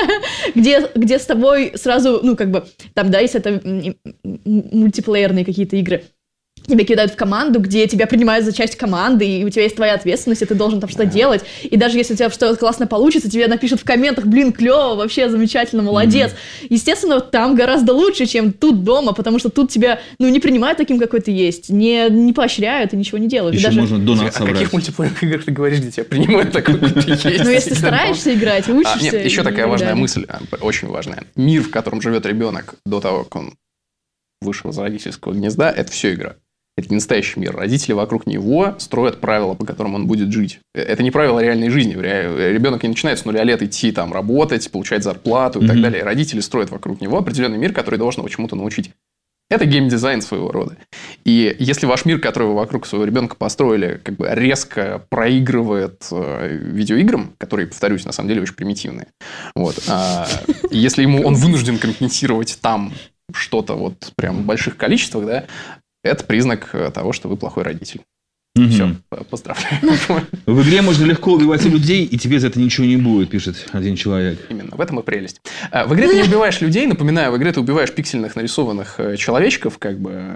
где с тобой сразу, там, да, если это мультиплеерные какие-то игры, тебя кидают в команду, где тебя принимают за часть команды, и у тебя есть твоя ответственность, и ты должен там что-то делать. И даже если у тебя что-то классно получится, тебе напишут в комментах: блин, клево, вообще замечательно, молодец. Естественно, там гораздо лучше, чем тут дома, потому что тут тебя, не принимают таким, какой ты есть, не поощряют и ничего не делают. Еще даже... можно донат собрать. О каких мультиплеерных играх ты говоришь, где тебя принимают такой, какой ты есть? Если ты стараешься играть, учишься. Нет, еще такая важная мысль, очень важная. Мир, в котором живет ребенок до того, как он вышел из родительского гнезда, это все игра. Это не настоящий мир. Родители вокруг него строят правила, по которым он будет жить. Это не правила реальной жизни. Ребенок не начинает с 0 лет идти там работать, получать зарплату и так далее. Родители строят вокруг него определенный мир, который должен его чему-то научить. Это геймдизайн своего рода. И если ваш мир, который вы вокруг своего ребенка построили, как бы резко проигрывает видеоиграм, которые, повторюсь, на самом деле очень примитивные, вот, если он вынужден компенсировать там что-то вот прям в больших количествах, да, это признак того, что вы плохой родитель. Все, поздравляю. В игре можно легко убивать людей, и тебе за это ничего не будет, пишет один человек. Именно, в этом и прелесть. В игре ты не убиваешь людей, напоминаю, в игре ты убиваешь пиксельных нарисованных человечков, как бы.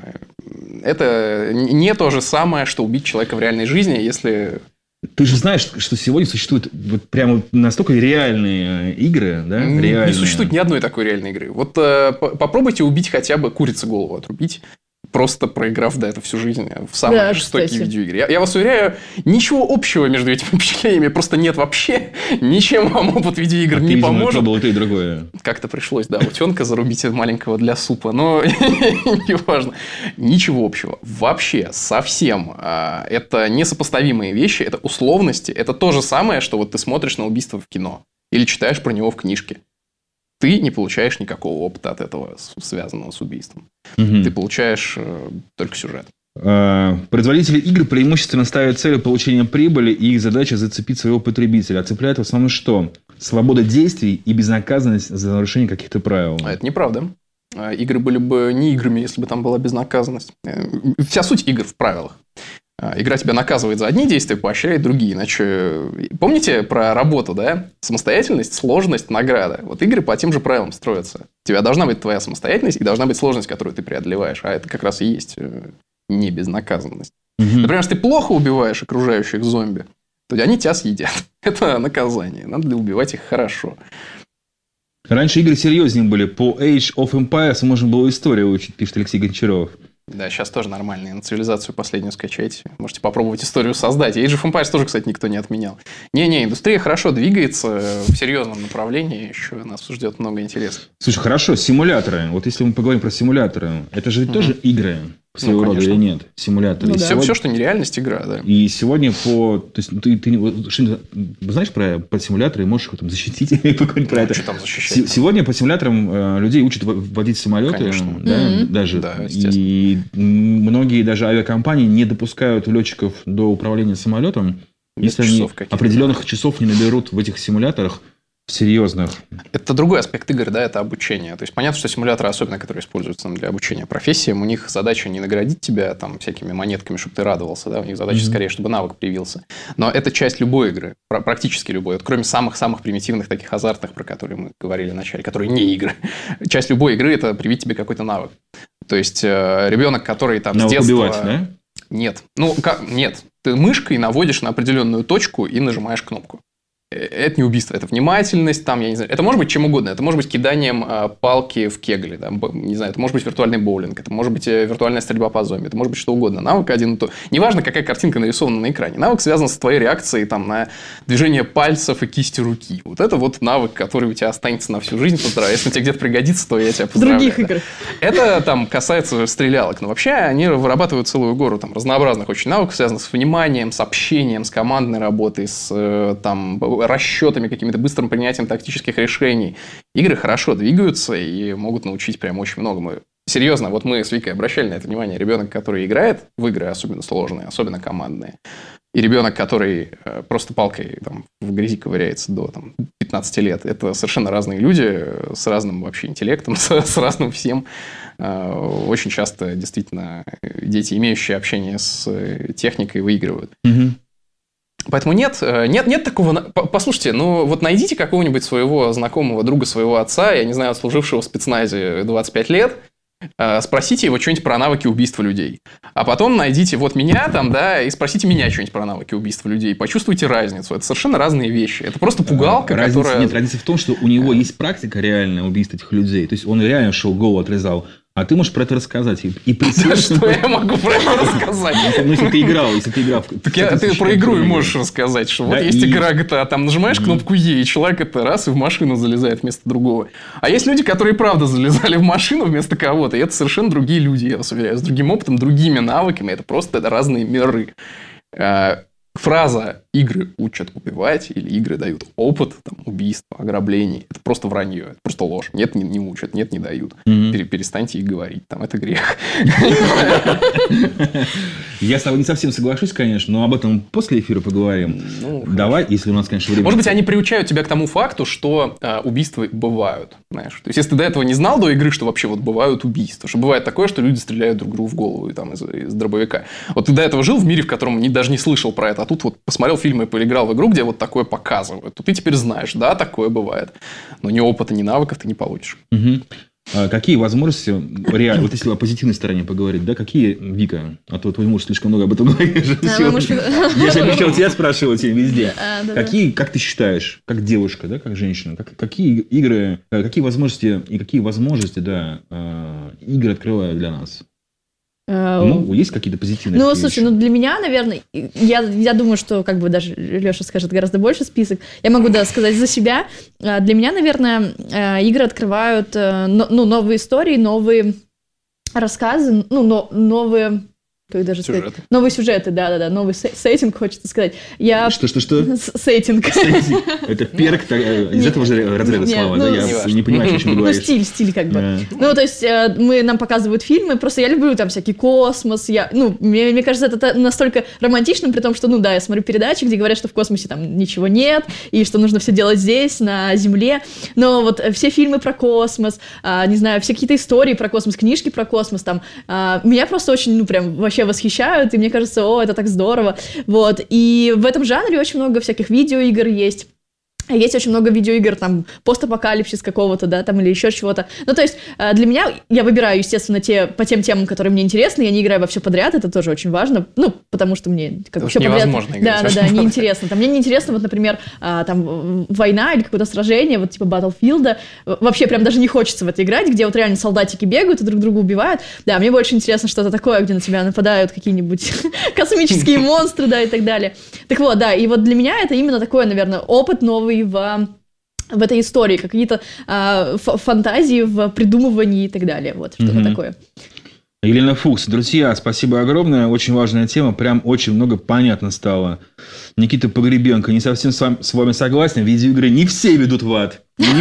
Это не то же самое, что убить человека в реальной жизни, если... Ты же знаешь, что сегодня существуют вот прямо настолько реальные игры, да? Реальные. Не существует ни одной такой реальной игры. Вот попробуйте убить хотя бы курице голову отрубить. Просто проиграв до этого всю жизнь в самые жестокие видеоигры. Я вас уверяю, ничего общего между этими впечатлениями просто нет вообще. Ничем вам опыт видеоигр не поможет. Было то и другое. Как-то пришлось, да, утенка зарубить маленького для супа, но неважно. Ничего общего. Вообще, совсем. Это несопоставимые вещи, это условности. Это то же самое, что вот ты смотришь на убийство в кино или читаешь про него в книжке. Ты не получаешь никакого опыта от этого, связанного с убийством. Ты получаешь только сюжет. Производители игр преимущественно ставят целью получения прибыли, и их задача зацепить своего потребителя. А цепляет в основном что? Свобода действий и безнаказанность за нарушение каких-то правил. А это неправда. Игры были бы не играми, если бы там была безнаказанность. Вся суть игр в правилах. Игра тебя наказывает за одни действия, поощряет другие. Иначе... Помните про работу, да? Самостоятельность, сложность, награда. Вот игры по тем же правилам строятся. У тебя должна быть твоя самостоятельность и должна быть сложность, которую ты преодолеваешь. А это как раз и есть не безнаказанность. Например, если ты плохо убиваешь окружающих зомби, то они тебя съедят. Это наказание. Надо убивать их хорошо. Раньше игры серьезнее были. По Age of Empires можно было историю учить, пишет Алексей Гончаров. Да, сейчас тоже нормально. На цивилизацию последнюю скачайте. Можете попробовать историю создать. Age of Empires тоже, кстати, никто не отменял. Не-не, индустрия хорошо двигается в серьезном направлении. Еще нас ждет много интересного. Слушай, хорошо, симуляторы. Вот если мы поговорим про симуляторы, это же тоже игры своего рода или нет? Симуляторы. Ну, да. Сегодня... Все, что нереальность, игра, да. И сегодня То есть, ты что-нибудь знаешь про симуляторы и можешь их там защитить? Про это. Что там защищать? Сегодня по симуляторам людей учат водить самолеты. Конечно. Да, даже. Да, естественно. И многие даже авиакомпании не допускают летчиков до управления самолетом, если они определенных часов не наберут в этих симуляторах серьезных. Это другой аспект игр, да, это обучение. То есть, понятно, что симуляторы, особенно которые используются для обучения профессиям, у них задача не наградить тебя там всякими монетками, чтобы ты радовался, да, у них задача скорее, чтобы навык привился. Но это часть любой игры, практически любой, вот, кроме самых-самых примитивных таких азартных, про которые мы говорили в начале, которые не игры. Часть любой игры – это привить тебе какой-то навык. То есть, ребенок, который там навык с детства... убивать, да? Нет. Ну, нет. Ты мышкой наводишь на определенную точку и нажимаешь кнопку. Это не убийство, это внимательность, там, я не знаю, это может быть чем угодно, это может быть киданием палки в кегли, да, не знаю, это может быть виртуальный боулинг, это может быть виртуальная стрельба по зомби, это может быть что угодно, навык один и то. Неважно, какая картинка нарисована на экране, навык связан с твоей реакцией там, на движение пальцев и кисти руки. Вот это вот навык, который у тебя останется на всю жизнь, поздравляю. Если он тебе где-то пригодится, то я тебя поздравляю. Других игр. Это там касается стрелялок, но вообще они вырабатывают целую гору там разнообразных очень навыков, связанных с вниманием, с общением, с командной работой, с там расчетами, каким-то быстрым принятием тактических решений. Игры хорошо двигаются и могут научить прям очень многому. Серьезно, вот мы с Викой обращали на это внимание. Ребенок, который играет в игры, особенно сложные, особенно командные, и ребенок, который просто палкой там, в грязи ковыряется до там, 15 лет, это совершенно разные люди с разным вообще интеллектом, с разным всем. Очень часто действительно дети, имеющие общение с техникой, выигрывают. Поэтому нет такого... Послушайте, ну вот найдите какого-нибудь своего знакомого, друга своего отца, я не знаю, служившего в спецназе 25 лет, спросите его что-нибудь про навыки убийства людей. А потом найдите вот меня там, да, и спросите меня что-нибудь про навыки убийства людей. Почувствуйте разницу. Это совершенно разные вещи. Это просто пугалка, которая... Нет, разница в том, что у него есть практика реальная убийства этих людей. То есть, он реально шел, голову отрезал. А ты можешь про это рассказать. Да что я могу про это рассказать? Ну, если ты играл. Так ты про игру и можешь рассказать, что вот есть игра GTA, там нажимаешь кнопку Е, и человек это раз и в машину залезает вместо другого. А есть люди, которые правда залезали в машину вместо кого-то, и это совершенно другие люди, я вас уверяю, с другим опытом, другими навыками. Это просто разные миры. фраза «игры учат убивать» или «игры дают опыт», там, убийства, ограблений, это просто вранье, это просто ложь. Нет, не учат, нет, не дают. Перестаньте их говорить, там, это грех. Я с тобой не совсем соглашусь, конечно, но об этом после эфира поговорим. Давай, если у нас, конечно, время... Может быть, они приучают тебя к тому факту, что убийства бывают, знаешь. То есть, если ты до этого не знал до игры, что вообще вот бывают убийства, что бывает такое, что люди стреляют друг другу в голову там, из дробовика. Вот ты до этого жил в мире, в котором даже не слышал про это, а тут вот посмотрел фильмы и поиграл в игру, где вот такое показывают. То ты теперь знаешь, да, такое бывает. Но ни опыта, ни навыков ты не получишь. Какие возможности реально, вот если о позитивной стороне поговорить, да, какие, Вика, а то твой муж слишком много об этом говорит. Я же обещал тебя спрашивать везде. Какие, как ты считаешь, как девушка, да, как женщина, какие игры, какие возможности, да, игры открывают для нас? Есть какие-то позитивные вещи? Слушай, для меня, наверное, я думаю, что как бы даже Леша скажет гораздо больше список. Я могу, сказать за себя. Для меня, наверное, игры открывают новые истории, новые рассказы, новые... Как даже сказать? Новые сюжеты, да, новый сеттинг, хочется сказать. Что? Сеттинг. Это перк из этого же разряда слова, да? Я не понимаю, о чем ты говоришь. Стиль как бы. То есть, нам показывают фильмы, просто я люблю там всякий космос. Мне кажется, это настолько романтично, при том, что, я смотрю передачи, где говорят, что в космосе там ничего нет, и что нужно все делать здесь, на Земле. Но вот все фильмы про космос, не знаю, все какие-то истории про космос, книжки про космос, там, меня просто очень, прям вообще восхищают, и мне кажется, это так здорово. Вот. И в этом жанре очень много всяких видеоигр есть. Есть очень много видеоигр, там, постапокалипсис какого-то, да, там, или еще чего-то. То есть, для меня, я выбираю, естественно, по тем темам, которые мне интересны, я не играю во все подряд, это тоже очень важно, потому что мне все подряд... Да, неинтересно. Мне неинтересно, вот, например, там, война или какое-то сражение, вот, типа Battlefield, вообще прям даже не хочется в это играть, где вот реально солдатики бегают и друг друга убивают. Да, мне больше интересно что-то такое, где на тебя нападают какие-нибудь космические монстры, да, и так далее. Так вот, да, и вот для меня это именно такой, наверное, опыт новый в этой истории, какие-то фантазии в придумывании и так далее. Вот, что-то такое. Елена Фукс, друзья, спасибо огромное. Очень важная тема, прям очень много понятно стало. Никита Погребенко, не совсем с вами согласен. Видеоигры не все ведут в ад. Не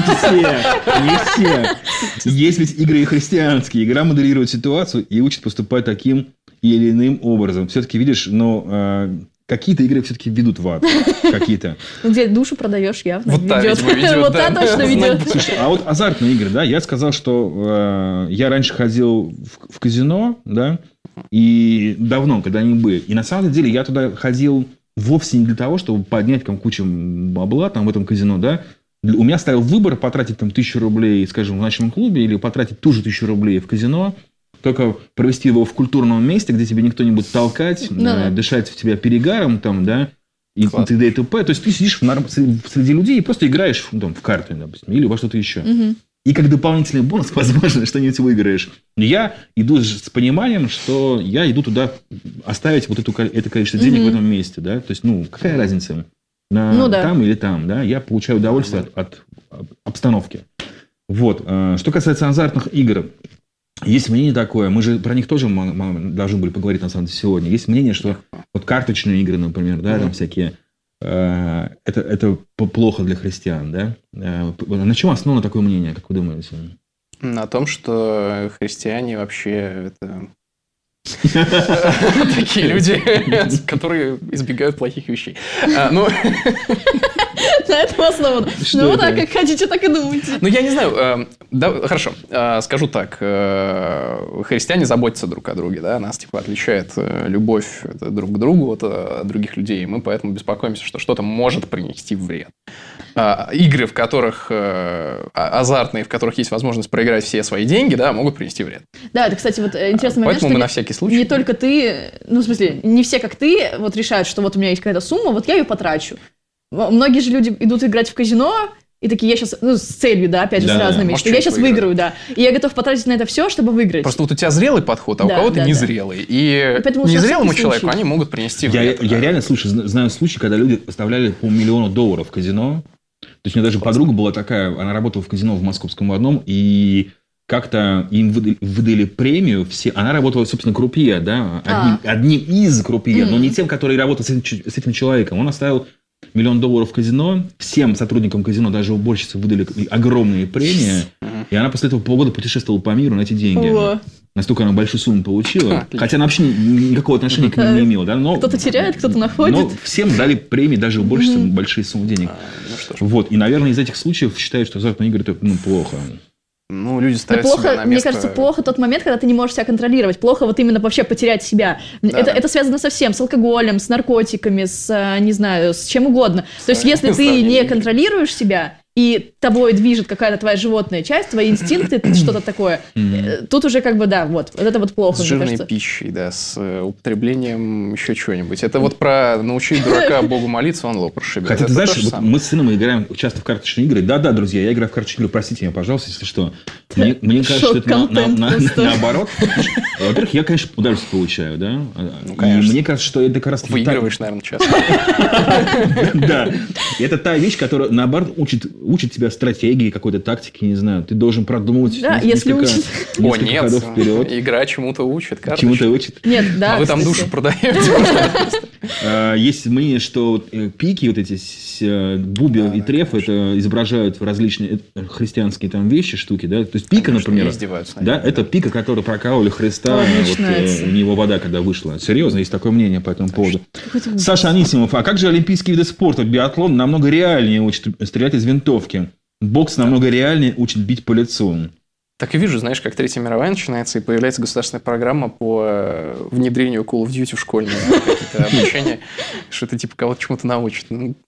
все. Есть ведь игры и христианские. Игра моделирует ситуацию и учит поступать таким или иным образом. Все-таки, видишь, какие-то игры все-таки ведут в ад. Какие-то. Где душу продаешь, явно. Вот та, видимо, ведет. Вот та точно ведет. Слушай, а вот азартные игры, да, я сказал, что я раньше ходил в казино, да, и давно, когда они были. И на самом деле я туда ходил вовсе не для того, чтобы поднять там кучу бабла там в этом казино, да. У меня стоял выбор потратить там 1000 рублей, скажем, в ночном клубе или потратить ту же 1000 рублей в казино. Только провести его в культурном месте, где тебе никто не будет толкать, дышать в тебя перегаром, там, да, и т.д. и т.п. То есть, ты сидишь среди людей и просто играешь в карты, допустим, или во что-то еще. И как дополнительный бонус, возможно, что-нибудь выиграешь. Я иду с пониманием, что я иду туда оставить вот это количество денег в этом месте, да. То есть, какая разница, там или там, да. Я получаю удовольствие от обстановки. Вот. Что касается азартных игр, есть мнение такое, мы же про них тоже должны были поговорить, на самом деле, сегодня. Есть мнение, что вот карточные игры, например, да, там всякие, это плохо для христиан, да? На чем основано такое мнение, как вы думаете? На том, что христиане вообще это... Такие люди, которые избегают плохих вещей. На этом основано. Так, как хотите, так и думайте. Я не знаю. Хорошо, скажу так. Христиане заботятся друг о друге, да? Нас, отличает любовь друг к другу от других людей. Мы поэтому беспокоимся, что что-то может принести вред. Игры, в которых азартные, в которых есть возможность проиграть все свои деньги, да, могут принести вред. Да, это, кстати, вот интересный момент, поэтому мы на всякий случай. Не только ты, в смысле, не все, как ты, вот решают, что вот у меня есть какая-то сумма, вот я ее потрачу. Многие же люди идут играть в казино, и такие, я сейчас, с целью, да, опять же, с разными, что я сейчас выиграю, да. И я готов потратить на это все, чтобы выиграть. Просто вот у тебя зрелый подход, а у кого-то незрелый. И незрелому человеку они могут принести вред. Я реально, знаю случаи, когда люди оставляли по $1 миллион в казино. То есть, у меня даже подруга была такая, она работала в казино в московском одном, и как-то им выдали премию. Она работала, собственно, крупье, да, одним из крупье, но не тем, который работал с этим человеком. Он оставил $1 миллион в казино. Всем сотрудникам казино, даже уборщице, выдали огромные премии. И она после этого полгода путешествовала по миру на эти деньги. Настолько она большую сумму получила. Хотя она вообще никакого отношения к ним не имела. Да? Но, кто-то теряет, кто-то находит. Но всем дали премии, даже уборщицам большие суммы денег. Вот. И, наверное, из этих случаев считают, что азартные игры это плохо. Ну, люди ставят себя на место... Мне кажется, плохо тот момент, когда ты не можешь себя контролировать. Плохо вот именно вообще потерять себя. Это связано со всем. С алкоголем, с наркотиками, не знаю, с чем угодно. То есть, если ты не контролируешь себя, и тобой движет какая-то твоя животная часть, твои инстинкты, что-то такое, тут уже как бы, да, вот это вот плохо, с жирной пищей, да, с употреблением еще чего-нибудь. Это вот про научить дурака Богу молиться, он лоб расшибет. Хотя, ты знаешь, вот мы с сыном играем часто в карточные игры. Да, друзья, я играю в карточные игры, простите меня, пожалуйста, если что. Мне кажется, что это наоборот. Во-первых, я, конечно, удовольствие получаю, да. И мне кажется, что это как раз... Выигрываешь, наверное, часто. Да. Это та вещь, которая, наоборот, учит тебя стратегии, какой-то тактики, не знаю. Ты должен продумывать несколько ходов вперед. Игра чему-то учит, карточки. Чему-то учит. Нет, да. А вы там душу продаете. Есть мнение, что пики, вот эти буби и трефы, это изображают различные христианские там вещи, штуки, да. То есть пика, например, да, это пика, которую прокалывали Христа, у него вода, когда вышла. Серьезно, есть такое мнение по этому поводу. Саша Анисимов, а как же олимпийские виды спорта? Биатлон намного реальнее учит стрелять из винтовки. Бокс намного реальнее учит бить по лицу. Так и вижу, знаешь, как Третья мировая начинается, и появляется государственная программа по внедрению Call of Duty в школьные какие-то обучения, что это типа кого-то чему-то научит.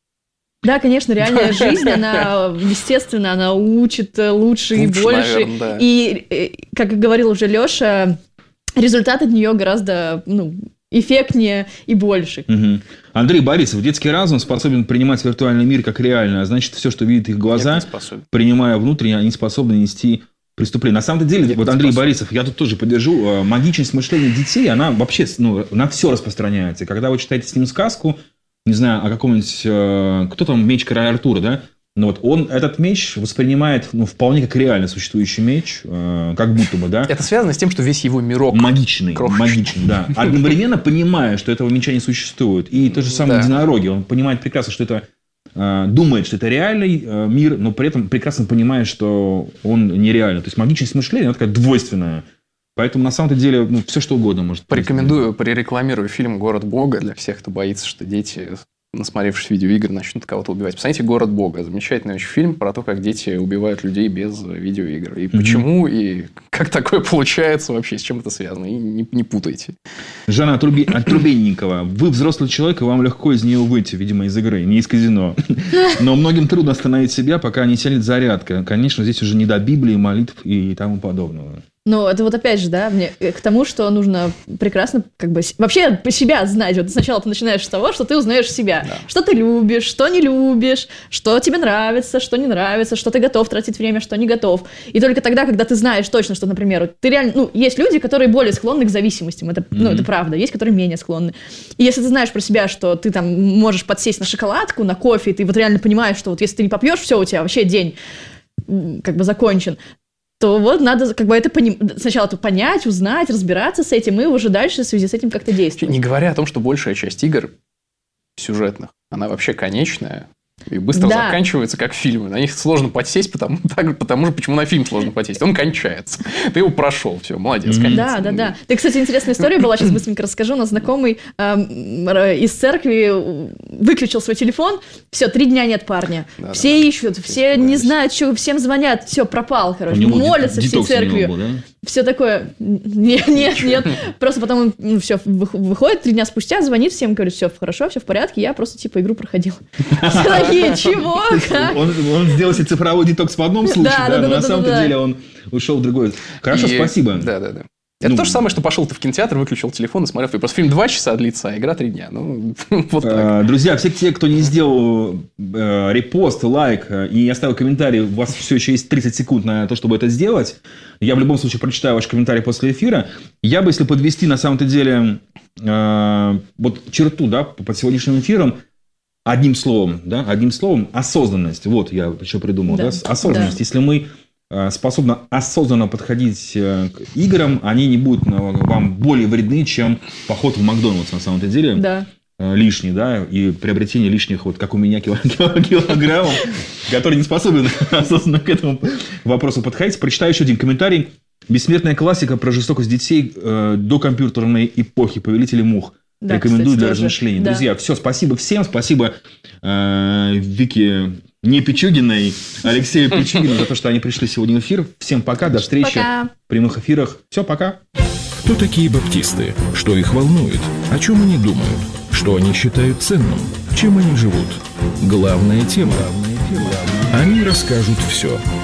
Да, конечно, реальная жизнь, она, естественно, она учит лучше и больше. Наверное, да. И, как говорил уже Леша, результат от нее гораздо эффектнее и больше. Угу. Андрей Борисов. Детский разум способен принимать виртуальный мир как реальный, а значит, все, что видят их глаза, принимая внутренне, они способны нести преступление. На самом деле, вот Андрей Борисов, я тут тоже поддержу, магичность мышления детей, она вообще на все распространяется. Когда вы читаете с ним сказку, не знаю, о каком-нибудь, кто там, меч короля Артура, да? Но вот он этот меч воспринимает вполне как реально существующий меч, как будто бы, да. Это связано с тем, что весь его мирок магичный, да. Одновременно понимая, что этого меча не существует. И то же самое единороги. Он понимает прекрасно, что это думает, что это реальный мир, но при этом прекрасно понимает, что он нереальный. То есть магичность мышления, она такая двойственная. Поэтому на самом деле все что угодно может. Порекомендую, прорекламирую фильм «Город Бога» для всех, кто боится, что дети, насмотревшись видеоигр, начнут кого-то убивать. Посмотрите «Город Бога». Замечательный очень фильм про то, как дети убивают людей без видеоигр. И почему, и как такое получается вообще, с чем это связано. И не путайте. Жанна Отрубенникова. Вы взрослый человек, и вам легко из нее выйти, видимо, из игры, не из казино. Но многим трудно остановить себя, пока не сядет зарядка. Конечно, здесь уже не до Библии, молитв и тому подобного. Ну, это вот опять же, да, мне к тому, что нужно прекрасно как бы вообще по себя знать. Вот сначала ты начинаешь с того, что ты узнаешь себя. Да. Что ты любишь, что не любишь, что тебе нравится, что не нравится, что ты готов тратить время, что не готов. И только тогда, когда ты знаешь точно, что, например, ты реально... есть люди, которые более склонны к зависимостям. Это, это правда. Есть, которые менее склонны. И если ты знаешь про себя, что ты там можешь подсесть на шоколадку, на кофе, и ты вот реально понимаешь, что вот если ты не попьешь, все, у тебя вообще день как бы закончен, то вот надо как бы это сначала это понять, узнать, разбираться с этим, и уже дальше в связи с этим как-то действовать. Не говоря о том, что большая часть игр сюжетных, она вообще конечная и быстро заканчивается, как фильмы. На них сложно подсесть, потому же, почему на фильм сложно подсесть. Он кончается. Ты его прошел, все, молодец. Да. Ты, кстати, интересная история была, сейчас быстренько расскажу. У нас знакомый из церкви выключил свой телефон, все, 3 дня нет парня. Все ищут, все не знают, что, всем звонят, все, пропал, короче. Молятся всей церковью. Все такое, нет. Просто потом все выходит, 3 дня спустя, звонит всем, говорит, все хорошо, все в порядке, я просто типа игру проходил. Все такие, чего? Он сделал себе цифровой детокс в одном случае, но на самом деле он ушел в другой. Хорошо, спасибо. Да. Это то же самое, что пошел ты в кинотеатр, выключил телефон и смотрел. Просто фильм 2 часа длится, а игра 3 дня. Вот так. Друзья, все те, кто не сделал репост, лайк и не оставил комментарий, у вас все еще есть 30 секунд на то, чтобы это сделать. Я в любом случае прочитаю ваш комментарий после эфира. Я бы, если подвести на самом-то деле вот черту, да, под сегодняшним эфиром, одним словом, осознанность. Вот я еще придумал, осознанность. Если мы способны осознанно подходить к играм, они не будут вам более вредны, чем поход в Макдональдс на самом-то деле. Да. Лишний, да, и приобретение лишних, вот как у меня, килограммов, которые не способны осознанно к этому вопросу подходить. Прочитаю еще один комментарий. Бессмертная классика про жестокость детей до компьютерной эпохи. «Повелители мух». Да, рекомендую, кстати, для размышлений. Да. Друзья, все, спасибо всем. Спасибо Вике не Пичугиной, Алексею Пичугину за то, что они пришли сегодня в эфир. Всем пока, до встречи в прямых эфирах. Все, пока. Кто такие баптисты? Что их волнует? О чем они думают? Что они считают ценным? Чем они живут? Главная тема. Они расскажут все.